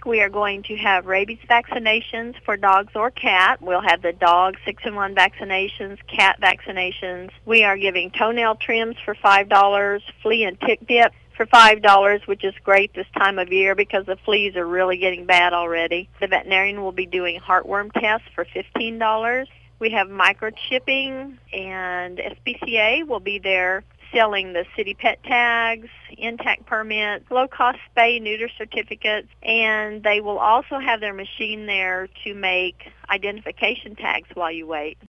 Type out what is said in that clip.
we are going to have rabies vaccinations for dogs or cat. We'll have the dog 6-in-1 vaccinations, cat vaccinations. We are giving toenail trims for $5, flea and tick dip for $5, which is great this time of year because the fleas are really getting bad already. The veterinarian will be doing heartworm tests for $15. We have microchipping, and SPCA will be there selling the city pet tags, intact permits, low-cost spay-neuter certificates, and they will also have their machine there to make identification tags while you wait.